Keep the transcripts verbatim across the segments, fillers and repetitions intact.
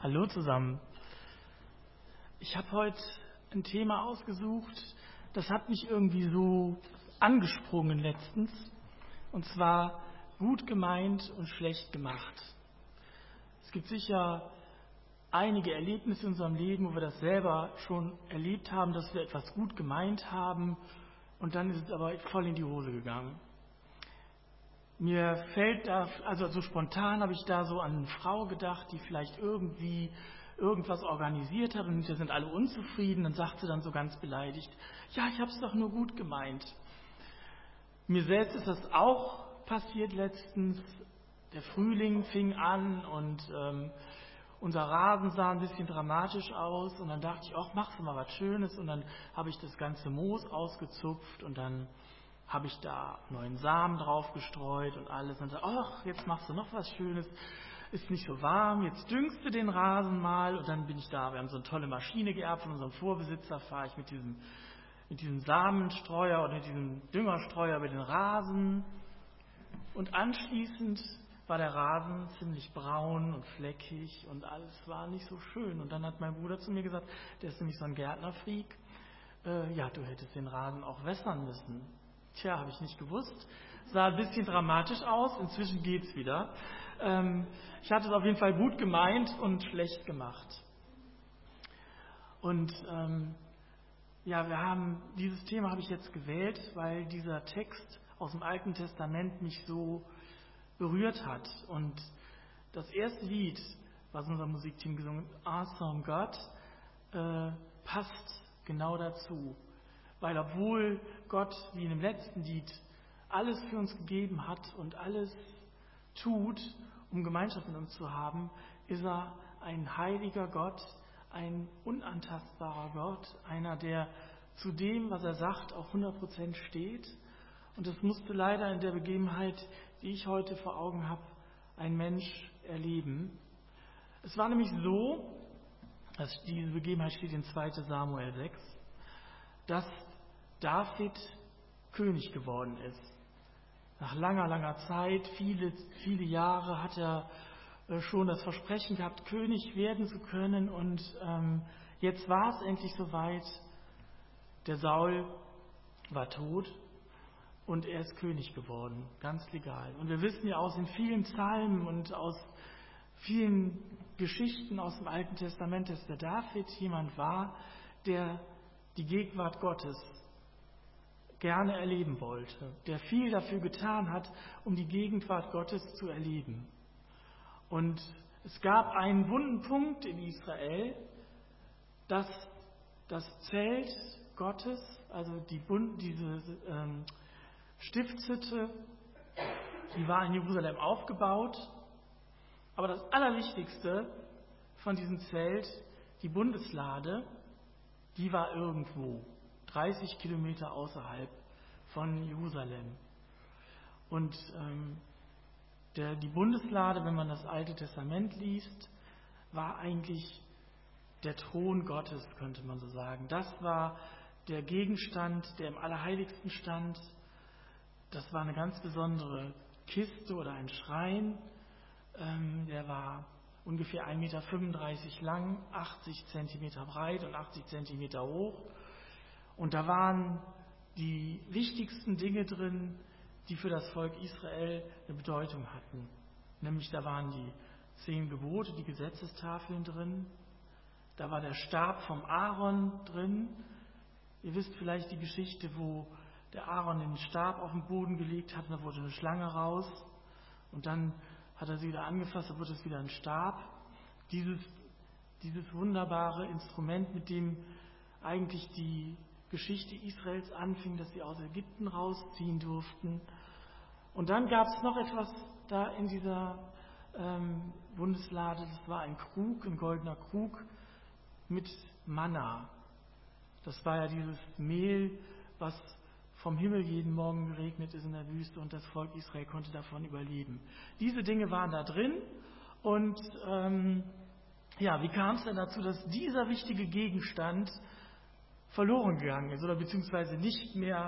Hallo zusammen. Ich habe heute ein Thema ausgesucht, das hat mich irgendwie so angesprungen letztens. Und zwar gut gemeint und schlecht gemacht. Es gibt sicher einige Erlebnisse in unserem Leben, wo wir das selber schon erlebt haben, dass wir etwas gut gemeint haben und dann ist es aber voll in die Hose gegangen. Mir fällt da, also so spontan habe ich da so an eine Frau gedacht, die vielleicht irgendwie irgendwas organisiert hat und wir sind alle unzufrieden. Dann sagt sie dann so ganz beleidigt, ja, ich habe es doch nur gut gemeint. Mir selbst ist das auch passiert letztens. Der Frühling fing an und ähm, unser Rasen sah ein bisschen dramatisch aus und dann dachte ich, ach, machst du mal was Schönes und dann habe ich das ganze Moos ausgezupft und dann habe ich da neuen Samen drauf gestreut und alles und dann, ach, jetzt machst du noch was Schönes, ist nicht so warm, jetzt düngst du den Rasen mal und dann bin ich da, wir haben so eine tolle Maschine geerbt von unserem Vorbesitzer, fahre ich mit diesem, mit diesem Samenstreuer oder mit diesem Düngerstreuer über den Rasen und anschließend war der Rasen ziemlich braun und fleckig und alles war nicht so schön. Und dann hat mein Bruder zu mir gesagt, der ist nämlich so ein Gärtnerfreak, äh, ja, du hättest den Rasen auch wässern müssen. Tja, habe ich nicht gewusst. Sah ein bisschen dramatisch aus, inzwischen geht's wieder. Ähm, ich hatte es auf jeden Fall gut gemeint und schlecht gemacht. Und ähm, ja, wir haben dieses Thema habe ich jetzt gewählt, weil dieser Text aus dem Alten Testament mich so berührt hat. Und das erste Lied, was unser Musikteam gesungen hat, Awesome God, äh, passt genau dazu. Weil obwohl Gott, wie in dem letzten Lied, alles für uns gegeben hat und alles tut, um Gemeinschaft mit uns zu haben, ist er ein heiliger Gott, ein unantastbarer Gott, einer, der zu dem, was er sagt, auch hundert Prozent steht. Und das musste leider in der Begebenheit, die ich heute vor Augen habe, ein Mensch erleben. Es war nämlich so, dass diese Begebenheit steht in zweiter Samuel sechs, dass David König geworden ist. Nach langer, langer Zeit, viele, viele Jahre hat er schon das Versprechen gehabt, König werden zu können. Und ähm, jetzt war es endlich soweit. Der Saul war tot und er ist König geworden, ganz legal. Und wir wissen ja aus den vielen Psalmen und aus vielen Geschichten aus dem Alten Testament, dass der David jemand war, der die Gegenwart Gottes gerne erleben wollte, der viel dafür getan hat, um die Gegenwart Gottes zu erleben. Und es gab einen wunden Punkt in Israel, dass das Zelt Gottes, also die Bund, diese ähm, Stiftshütte, die war in Jerusalem aufgebaut, aber das Allerwichtigste von diesem Zelt, die Bundeslade, die war irgendwo, dreißig Kilometer außerhalb von Jerusalem. Und ähm, der, die Bundeslade, wenn man das Alte Testament liest, war eigentlich der Thron Gottes, könnte man so sagen. Das war der Gegenstand, der im Allerheiligsten stand. Das war eine ganz besondere Kiste oder ein Schrein. Ähm, der war ungefähr ein Meter fünfunddreißig lang, achtzig Zentimeter breit und achtzig Zentimeter hoch. Und da waren die wichtigsten Dinge drin, die für das Volk Israel eine Bedeutung hatten. Nämlich da waren die zehn Gebote, die Gesetzestafeln drin. Da war der Stab vom Aaron drin. Ihr wisst vielleicht die Geschichte, wo der Aaron den Stab auf den Boden gelegt hat und da wurde eine Schlange raus. Und dann hat er sie wieder angefasst, da wurde es wieder ein Stab. Dieses, dieses wunderbare Instrument, mit dem eigentlich die Geschichte Israels anfing, dass sie aus Ägypten rausziehen durften. Und dann gab es noch etwas da in dieser ähm, Bundeslade, das war ein Krug, ein goldener Krug mit Manna. Das war ja dieses Mehl, was vom Himmel jeden Morgen geregnet ist in der Wüste und das Volk Israel konnte davon überleben. Diese Dinge waren da drin und ähm, ja, wie kam es denn dazu, dass dieser wichtige Gegenstand verloren gegangen ist oder beziehungsweise nicht mehr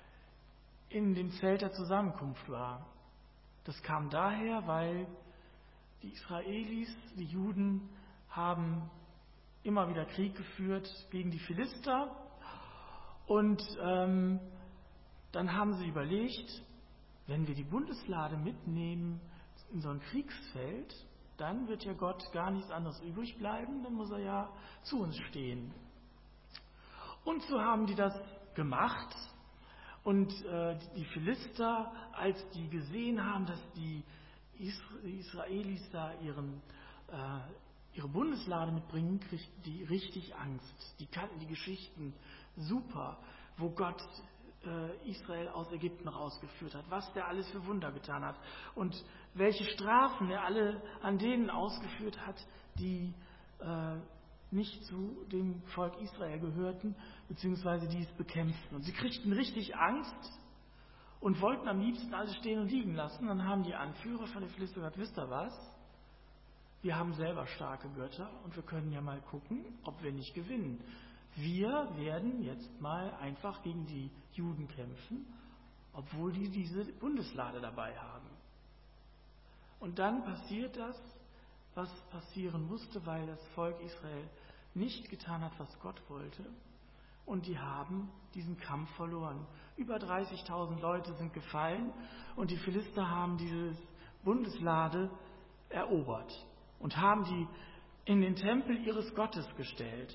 in dem Zelt der Zusammenkunft war? Das kam daher, weil die Israelis, die Juden, haben immer wieder Krieg geführt gegen die Philister. Und ähm, dann haben sie überlegt, wenn wir die Bundeslade mitnehmen in so ein Kriegsfeld, dann wird ja Gott gar nichts anderes übrig bleiben, dann muss er ja zu uns stehen. Und so haben die das gemacht. Und äh, die Philister, als die gesehen haben, dass die Israelis da ihren, äh, ihre Bundeslade mitbringen, kriegten die richtig Angst. Die kannten die Geschichten super, wo Gott äh, Israel aus Ägypten rausgeführt hat, was der alles für Wunder getan hat und welche Strafen er alle an denen ausgeführt hat, die äh, nicht zu dem Volk Israel gehörten, beziehungsweise die es bekämpften. Und sie kriegten richtig Angst und wollten am liebsten alles stehen und liegen lassen. Dann haben die Anführer von den Philistern gesagt, wisst ihr was? Wir haben selber starke Götter und wir können ja mal gucken, ob wir nicht gewinnen. Wir werden jetzt mal einfach gegen die Juden kämpfen, obwohl die diese Bundeslade dabei haben. Und dann passiert das, was passieren musste, weil das Volk Israel nicht getan hat, was Gott wollte. Und die haben diesen Kampf verloren. Über dreißigtausend Leute sind gefallen und die Philister haben diese Bundeslade erobert und haben die in den Tempel ihres Gottes gestellt.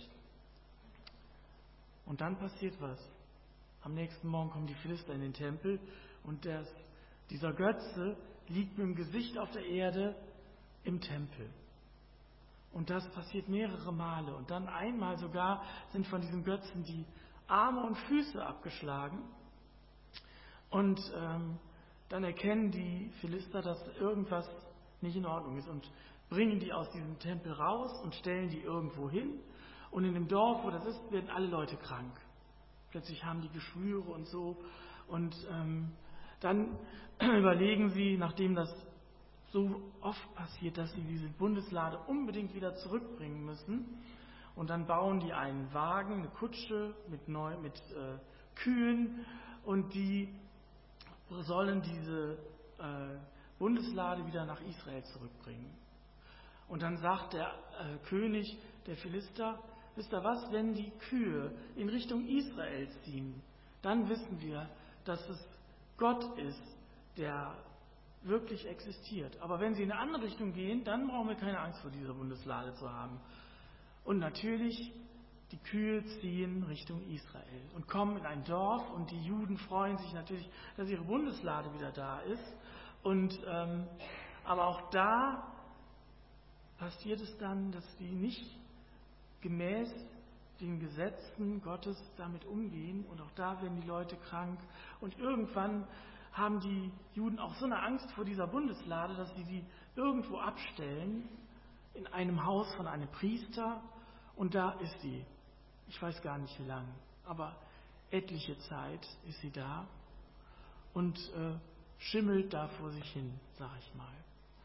Und dann passiert was. Am nächsten Morgen kommen die Philister in den Tempel und das, dieser Götze liegt mit dem Gesicht auf der Erde im Tempel. Und das passiert mehrere Male. Und dann einmal sogar sind von diesem Götzen die Arme und Füße abgeschlagen. Und ähm, dann erkennen die Philister, dass irgendwas nicht in Ordnung ist und bringen die aus diesem Tempel raus und stellen die irgendwo hin. Und in dem Dorf, wo das ist, werden alle Leute krank. Plötzlich haben die Geschwüre und so. Und ähm, dann überlegen sie, nachdem das so oft passiert, dass sie diese Bundeslade unbedingt wieder zurückbringen müssen. Und dann bauen die einen Wagen, eine Kutsche mit, Neu- mit äh, Kühen und die sollen diese äh, Bundeslade wieder nach Israel zurückbringen. Und dann sagt der äh, König der Philister, wisst ihr was, wenn die Kühe in Richtung Israel ziehen, dann wissen wir, dass es Gott ist, der wirklich existiert. Aber wenn sie in eine andere Richtung gehen, dann brauchen wir keine Angst vor dieser Bundeslade zu haben. Und natürlich, die Kühe ziehen Richtung Israel und kommen in ein Dorf und die Juden freuen sich natürlich, dass ihre Bundeslade wieder da ist. Und ähm, aber auch da passiert es dann, dass sie nicht gemäß den Gesetzen Gottes damit umgehen und auch da werden die Leute krank und irgendwann haben die Juden auch so eine Angst vor dieser Bundeslade, dass sie sie irgendwo abstellen, in einem Haus von einem Priester und da ist sie. Ich weiß gar nicht wie lang, aber etliche Zeit ist sie da und äh, schimmelt da vor sich hin, sag ich mal.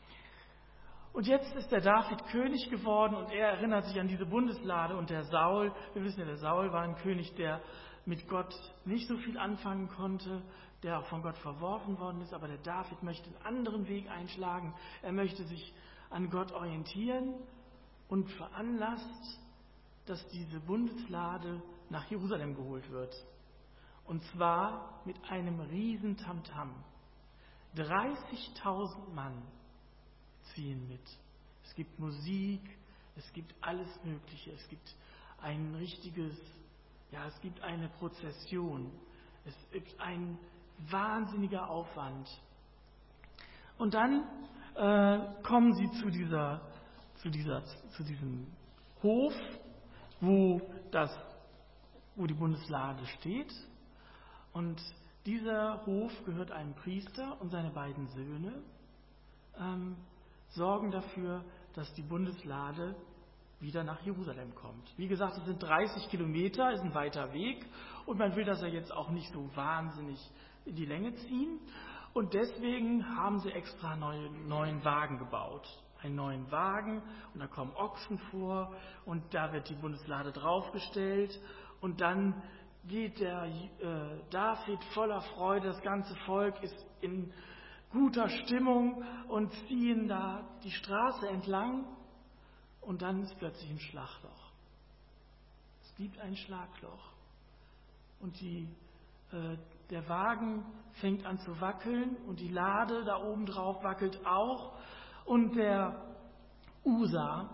Und jetzt ist der David König geworden und er erinnert sich an diese Bundeslade und der Saul, wir wissen ja, der Saul war ein König, der mit Gott nicht so viel anfangen konnte, der auch von Gott verworfen worden ist, aber der David möchte einen anderen Weg einschlagen. Er möchte sich an Gott orientieren und veranlasst, dass diese Bundeslade nach Jerusalem geholt wird. Und zwar mit einem riesen Tamtam. dreißigtausend Mann ziehen mit. Es gibt Musik, es gibt alles Mögliche, es gibt ein richtiges, ja, es gibt eine Prozession, es gibt ein wahnsinniger Aufwand. Und dann äh, kommen sie zu dieser, zu dieser, zu diesem Hof, wo das, wo die Bundeslade steht. Und dieser Hof gehört einem Priester und seine beiden Söhne ähm, sorgen dafür, dass die Bundeslade wieder nach Jerusalem kommt. Wie gesagt, es sind dreißig Kilometer, ist ein weiter Weg und man will das ja jetzt auch nicht so wahnsinnig in die Länge ziehen. Und deswegen haben sie extra neue, neuen Wagen gebaut. Einen neuen Wagen und da kommen Ochsen vor und da wird die Bundeslade draufgestellt und dann geht der äh, David voller Freude, das ganze Volk ist in guter Stimmung und ziehen da die Straße entlang Und dann ist plötzlich ein Schlagloch. Es gibt ein Schlagloch. Und die, äh, der Wagen fängt an zu wackeln und die Lade da oben drauf wackelt auch. Und der Usa,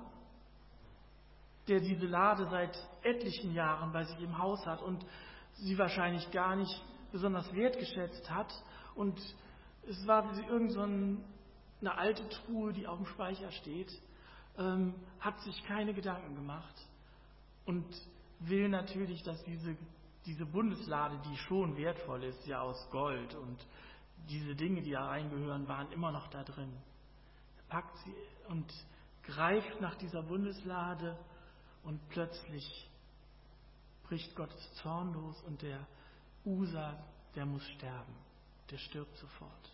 der diese Lade seit etlichen Jahren bei sich im Haus hat und sie wahrscheinlich gar nicht besonders wertgeschätzt hat, und es war wie irgend so ein, eine alte Truhe, die auf dem Speicher steht, ähm, hat sich keine Gedanken gemacht und will natürlich, dass diese, diese Bundeslade, die schon wertvoll ist, ja aus Gold, und diese Dinge, die da reingehören, waren immer noch da drin. Er packt sie und greift nach dieser Bundeslade und plötzlich bricht Gottes Zorn los und der Usa, der muss sterben. Der stirbt sofort.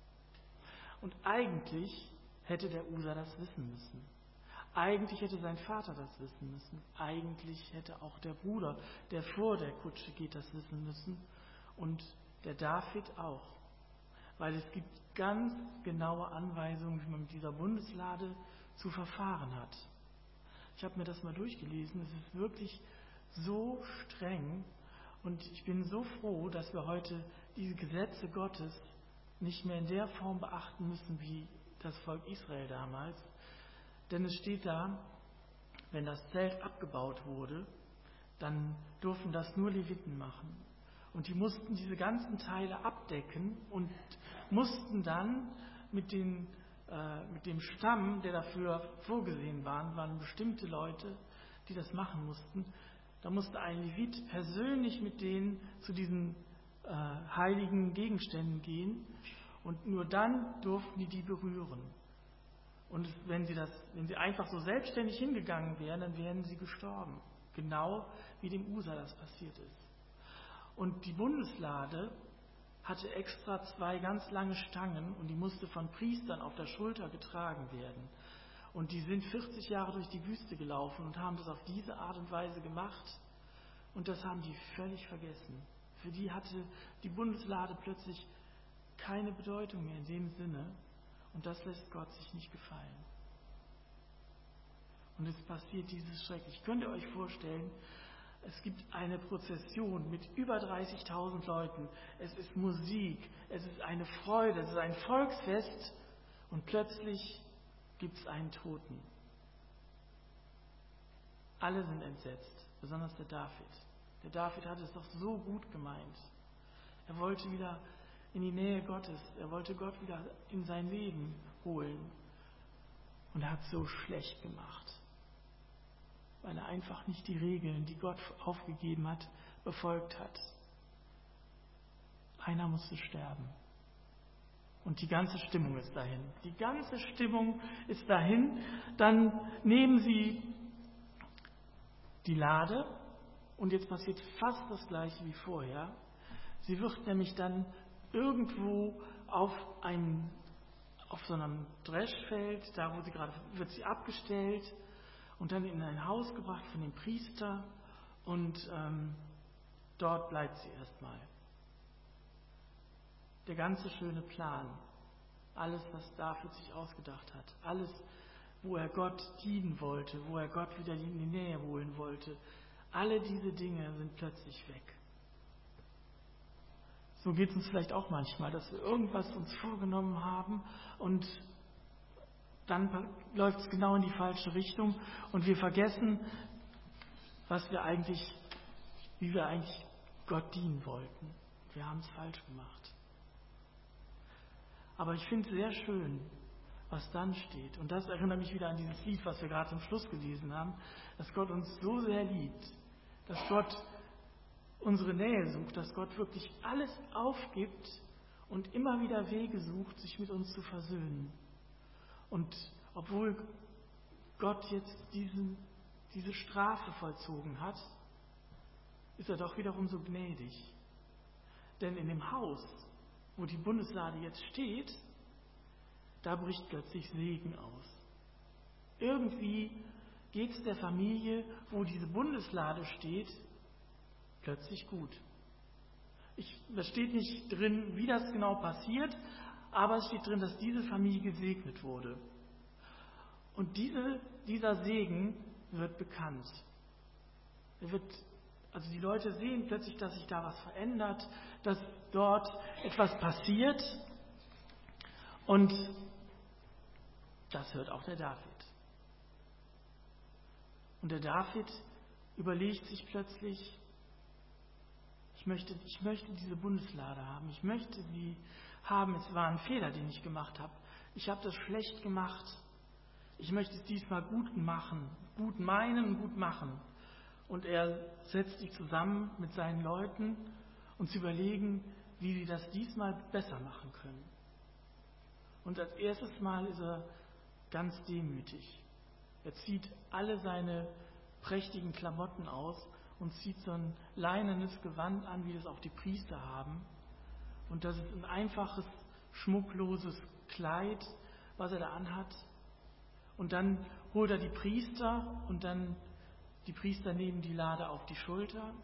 Und eigentlich hätte der Usa das wissen müssen. Eigentlich hätte sein Vater das wissen müssen. Eigentlich hätte auch der Bruder, der vor der Kutsche geht, das wissen müssen. Und der David auch. Weil es gibt ganz genaue Anweisungen, wie man mit dieser Bundeslade zu verfahren hat. Ich habe mir das mal durchgelesen. Es ist wirklich so streng. Und ich bin so froh, dass wir heute diese Gesetze Gottes nicht mehr in der Form beachten müssen wie das Volk Israel damals. Denn es steht da, wenn das Zelt abgebaut wurde, dann durften das nur Leviten machen. Und die mussten diese ganzen Teile abdecken und mussten dann mit, den, äh, mit dem Stamm, der dafür vorgesehen war, waren bestimmte Leute, die das machen mussten. Da musste ein Levit persönlich mit denen zu diesen äh, heiligen Gegenständen gehen und nur dann durften die die berühren. Und wenn sie, das, wenn sie einfach so selbstständig hingegangen wären, dann wären sie gestorben. Genau wie dem Usa das passiert ist. Und die Bundeslade hatte extra zwei ganz lange Stangen und die musste von Priestern auf der Schulter getragen werden. Und die sind vierzig Jahre durch die Wüste gelaufen und haben das auf diese Art und Weise gemacht. Und das haben die völlig vergessen. Für die hatte die Bundeslade plötzlich keine Bedeutung mehr in dem Sinne. Und das lässt Gott sich nicht gefallen. Und es passiert dieses Schrecklich. Könnt ihr euch vorstellen, es gibt eine Prozession mit über dreißigtausend Leuten. Es ist Musik, es ist eine Freude, es ist ein Volksfest. Und plötzlich gibt es einen Toten. Alle sind entsetzt, besonders der David. Der David hatte es doch so gut gemeint. Er wollte wieder in die Nähe Gottes. Er wollte Gott wieder in sein Leben holen. Und er hat es so schlecht gemacht, weil er einfach nicht die Regeln, die Gott aufgegeben hat, befolgt hat. Einer musste sterben. Und die ganze Stimmung ist dahin. Die ganze Stimmung ist dahin. Dann nehmen sie die Lade und jetzt passiert fast das Gleiche wie vorher. Sie wird nämlich dann irgendwo auf einem, auf so einem Dreschfeld, da wo sie gerade, wird sie abgestellt und dann in ein Haus gebracht von dem Priester und ähm, dort bleibt sie erstmal. Der ganze schöne Plan, alles, was David sich ausgedacht hat, alles, wo er Gott dienen wollte, wo er Gott wieder in die Nähe holen wollte, alle diese Dinge sind plötzlich weg. So geht es uns vielleicht auch manchmal, dass wir irgendwas uns vorgenommen haben und dann läuft es genau in die falsche Richtung und wir vergessen, was wir eigentlich, wie wir eigentlich Gott dienen wollten. Wir haben es falsch gemacht. Aber ich finde es sehr schön, was dann steht. Und das erinnert mich wieder an dieses Lied, was wir gerade zum Schluss gelesen haben, dass Gott uns so sehr liebt, dass Gott unsere Nähe sucht, dass Gott wirklich alles aufgibt und immer wieder Wege sucht, sich mit uns zu versöhnen. Und obwohl Gott jetzt diesen, diese Strafe vollzogen hat, ist er doch wiederum so gnädig. Denn in dem Haus, wo die Bundeslade jetzt steht, da bricht plötzlich Segen aus. Irgendwie geht es der Familie, wo diese Bundeslade steht, plötzlich gut. Ich, das steht nicht drin, wie das genau passiert, aber es steht drin, dass diese Familie gesegnet wurde. Und Und diese, dieser Segen wird bekannt. Er wird, also die Leute sehen plötzlich, dass sich da was verändert, dass dort etwas passiert. Und das hört auch der David. Und der David überlegt sich plötzlich, ich möchte, ich möchte diese Bundeslade haben, ich möchte sie haben, es war ein Fehler, den ich gemacht habe. Ich habe das schlecht gemacht. Ich möchte es diesmal gut machen, gut meinen und gut machen. Und er setzt sich zusammen mit seinen Leuten und zu überlegen, wie sie das diesmal besser machen können. Und als erstes Mal ist er ganz demütig. Er zieht alle seine prächtigen Klamotten aus und zieht so ein leinenes Gewand an, wie das auch die Priester haben. Und das ist ein einfaches, schmuckloses Kleid, was er da anhat. Und dann holt er die Priester und dann die Priester nehmen die Lade auf die Schulter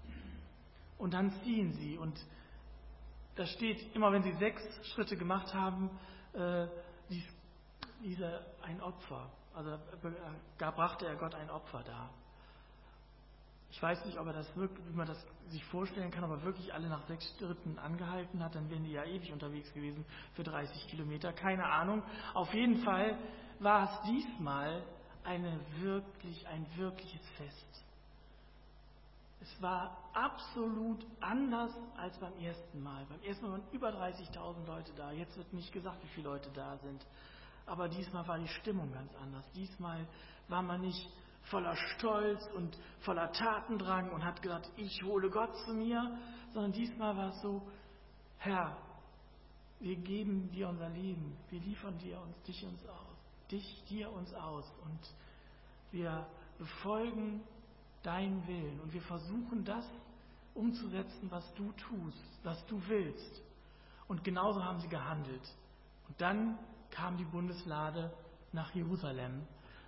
und dann ziehen sie. Und da steht, immer wenn sie sechs Schritte gemacht haben, äh, ließ, ließ er ein Opfer. Also da brachte er Gott ein Opfer dar. Ich weiß nicht, ob er das wirklich, wie man das sich vorstellen kann, ob er wirklich alle nach sechs Schritten angehalten hat, dann wären die ja ewig unterwegs gewesen für dreißig Kilometer, keine Ahnung. Auf jeden Fall war es diesmal eine wirklich, ein wirkliches Fest. Es war absolut anders als beim ersten Mal. Beim ersten Mal waren über dreißigtausend Leute da. Jetzt wird nicht gesagt, wie viele Leute da sind. Aber diesmal war die Stimmung ganz anders. Diesmal war man nicht voller Stolz und voller Tatendrang und hat gesagt, ich hole Gott zu mir, sondern diesmal war es so, Herr, wir geben dir unser Leben, wir liefern dir uns, dich uns aus, dich dir uns aus und wir befolgen deinen Willen und wir versuchen das umzusetzen, was du tust, was du willst. Und genauso haben sie gehandelt. Und dann kam die Bundeslade nach Jerusalem.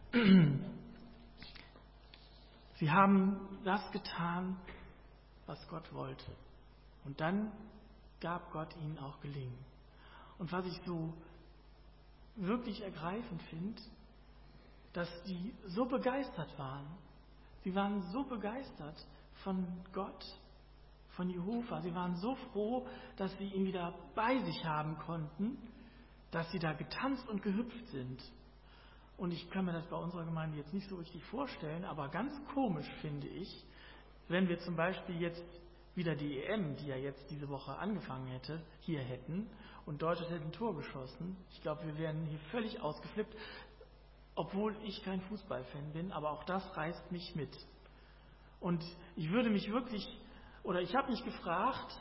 Sie haben das getan, was Gott wollte. Und dann gab Gott ihnen auch Gelingen. Und was ich so wirklich ergreifend finde, dass die so begeistert waren. Sie waren so begeistert von Gott, von Jehova. Sie waren so froh, dass sie ihn wieder bei sich haben konnten, dass sie da getanzt und gehüpft sind. Und ich kann mir das bei unserer Gemeinde jetzt nicht so richtig vorstellen, aber ganz komisch finde ich, wenn wir zum Beispiel jetzt wieder die E M, die ja jetzt diese Woche angefangen hätte, hier hätten und Deutschland hätte ein Tor geschossen. Ich glaube, wir wären hier völlig ausgeflippt, obwohl ich kein Fußballfan bin, aber auch das reißt mich mit. Und ich würde mich wirklich, oder ich habe mich gefragt,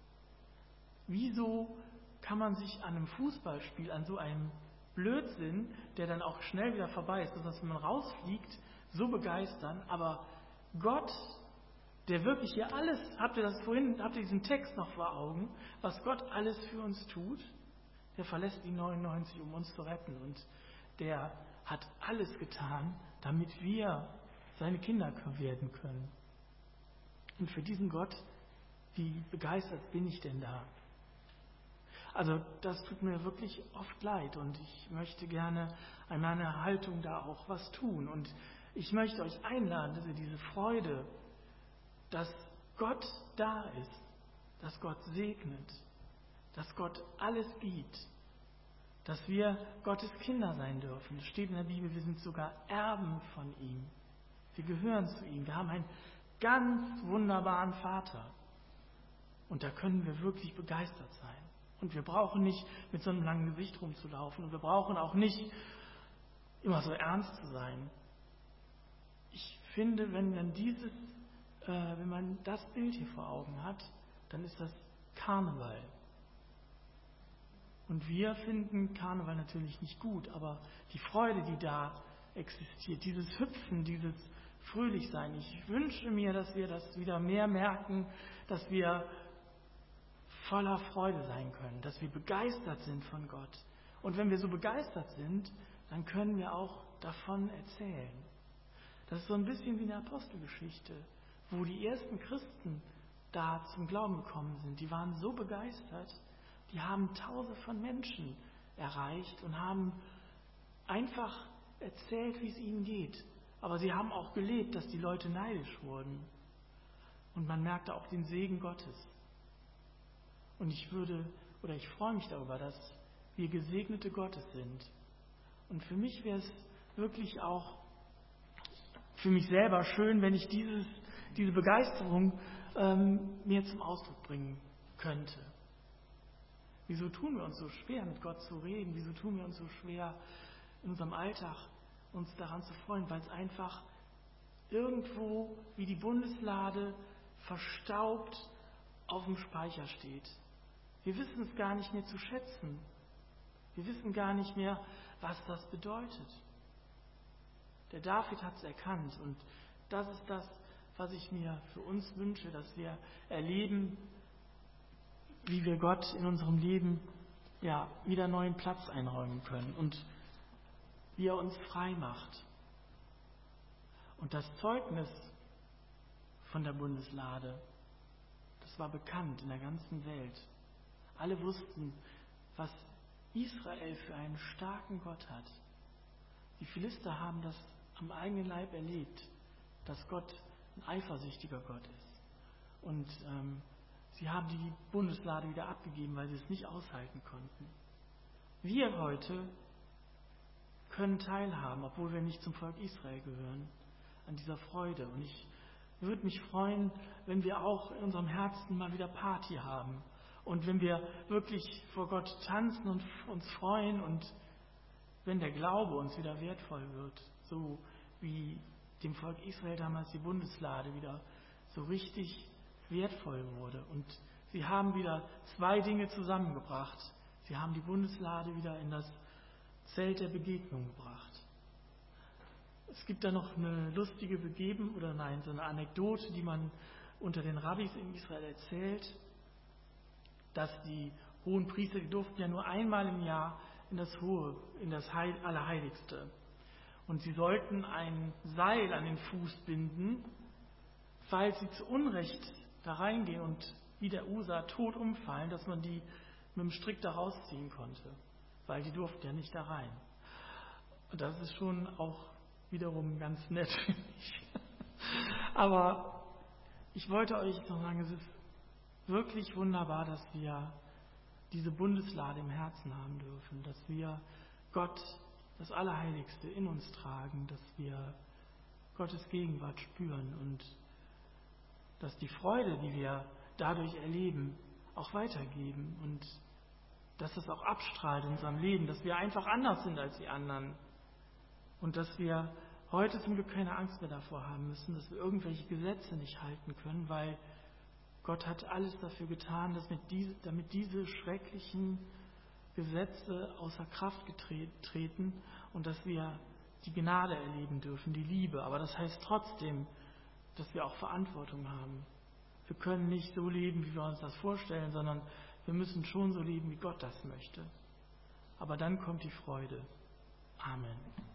wieso kann man sich an einem Fußballspiel, an so einem Blödsinn, der dann auch schnell wieder vorbei ist, dass wenn man rausfliegt, so begeistern, aber Gott, der wirklich hier alles, habt ihr das vorhin, habt ihr diesen Text noch vor Augen, was Gott alles für uns tut, der verlässt die neunundneunzig, um uns zu retten und der hat alles getan, damit wir seine Kinder werden können. Und für diesen Gott, wie begeistert bin ich denn da? Also das tut mir wirklich oft leid und ich möchte gerne an meiner Haltung da auch was tun. Und ich möchte euch einladen, dass ihr diese Freude, dass Gott da ist, dass Gott segnet, dass Gott alles gibt, dass wir Gottes Kinder sein dürfen. Es steht in der Bibel, wir sind sogar Erben von ihm. Wir gehören zu ihm. Wir haben einen ganz wunderbaren Vater. Und da können wir wirklich begeistert sein. Und wir brauchen nicht mit so einem langen Gesicht rumzulaufen. Und wir brauchen auch nicht immer so ernst zu sein. Ich finde, wenn man dieses, äh, wenn man das Bild hier vor Augen hat, dann ist das Karneval. Und wir finden Karneval natürlich nicht gut, aber die Freude, die da existiert, dieses Hüpfen, dieses Fröhlichsein, ich wünsche mir, dass wir das wieder mehr merken, dass wir voller Freude sein können, dass wir begeistert sind von Gott. Und wenn wir so begeistert sind, dann können wir auch davon erzählen. Das ist so ein bisschen wie eine Apostelgeschichte, wo die ersten Christen da zum Glauben gekommen sind. Die waren so begeistert, die haben Tausende von Menschen erreicht und haben einfach erzählt, wie es ihnen geht. Aber sie haben auch gelebt, dass die Leute neidisch wurden. Und man merkte auch den Segen Gottes. Und ich würde, oder ich freue mich darüber, dass wir Gesegnete Gottes sind. Und für mich wäre es wirklich auch für mich selber schön, wenn ich dieses, diese Begeisterung ähm, mir zum Ausdruck bringen könnte. Wieso tun wir uns so schwer, mit Gott zu reden? Wieso tun wir uns so schwer, in unserem Alltag uns daran zu freuen? Weil es einfach irgendwo wie die Bundeslade verstaubt auf dem Speicher steht. Wir wissen es gar nicht mehr zu schätzen. Wir wissen gar nicht mehr, was das bedeutet. Der David hat es erkannt und das ist das, was ich mir für uns wünsche, dass wir erleben, wie wir Gott in unserem Leben ja, wieder neuen Platz einräumen können und wie er uns frei macht. Und das Zeugnis von der Bundeslade, das war bekannt in der ganzen Welt. Alle wussten, was Israel für einen starken Gott hat. Die Philister haben das am eigenen Leib erlebt, dass Gott ein eifersüchtiger Gott ist. Und ähm, sie haben die Bundeslade wieder abgegeben, weil sie es nicht aushalten konnten. Wir heute können teilhaben, obwohl wir nicht zum Volk Israel gehören, an dieser Freude. Und ich würde mich freuen, wenn wir auch in unserem Herzen mal wieder Party haben. Und wenn wir wirklich vor Gott tanzen und uns freuen und wenn der Glaube uns wieder wertvoll wird, so wie dem Volk Israel damals die Bundeslade wieder so richtig wertvoll wurde. Und sie haben wieder zwei Dinge zusammengebracht. Sie haben die Bundeslade wieder in das Zelt der Begegnung gebracht. Es gibt da noch eine lustige Begebenheit, oder nein, so eine Anekdote, die man unter den Rabbis in Israel erzählt, dass die hohen Priester, die durften ja nur einmal im Jahr in das Hohe, in das Heil, Allerheiligste. Und sie sollten ein Seil an den Fuß binden, falls sie zu Unrecht da reingehen und wie der Usa tot umfallen, dass man die mit dem Strick da rausziehen konnte, weil die durften ja nicht da rein. Und das ist schon auch wiederum ganz nett, finde ich. Aber ich wollte euch noch sagen, es ist wirklich wunderbar, dass wir diese Bundeslade im Herzen haben dürfen, dass wir Gott, das Allerheiligste, in uns tragen, dass wir Gottes Gegenwart spüren und dass die Freude, die wir dadurch erleben, auch weitergeben und dass es auch abstrahlt in unserem Leben, dass wir einfach anders sind als die anderen und dass wir heute zum Glück keine Angst mehr davor haben müssen, dass wir irgendwelche Gesetze nicht halten können, weil Gott hat alles dafür getan, dass mit diese, damit diese schrecklichen Gesetze außer Kraft treten und dass wir die Gnade erleben dürfen, die Liebe. Aber das heißt trotzdem, dass wir auch Verantwortung haben. Wir können nicht so leben, wie wir uns das vorstellen, sondern wir müssen schon so leben, wie Gott das möchte. Aber dann kommt die Freude. Amen.